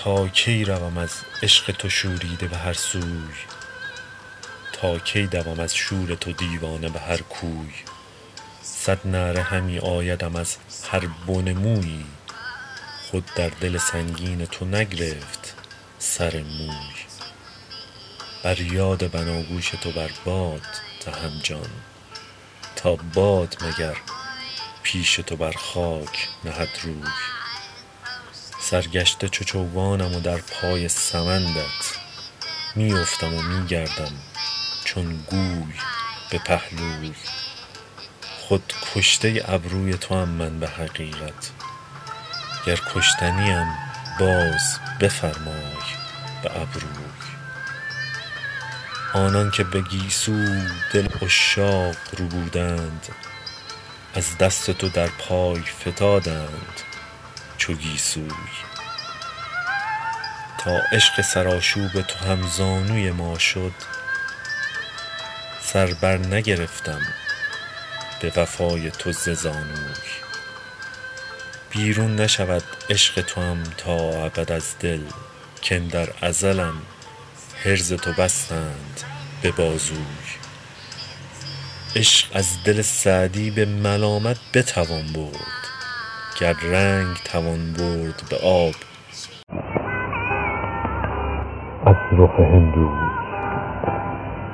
تا کی روم از عشق تو شوریده به هر سوی، تا کی دوم از شور تو دیوانه به هر کوی. صد نعره همی آیدم از هر بن مویی، خود در دل سنگین تو نگرفت سر موی. بر یاد بناگوش تو بر باد دهم جان، تا باد مگر پیش تو بر خاک نهد روی. سرگشته چو چوگانم و در پای سمندت، می افتم و می گردم چون گوی به پهلوی. خود کشته ابروی توام من به حقیقت، گر کشتنیم باز بفرمای به ابروی. آنان که به گیسو دل عشاق ربودند، از دست تو در پای فتادند چو گیسوی. تا عشق سرآشوب تو هم زانوی ما شد، سر بر نگرفتم به وفای تو ز زانوی. بیرون نشود عشق توام تا ابد از دل، کاندر ازلم حرز تو بستند به بازوی. عشق از دل سعدی به ملامت بتوان برد، گر رنگ توان برد به آب از رخ هندوی.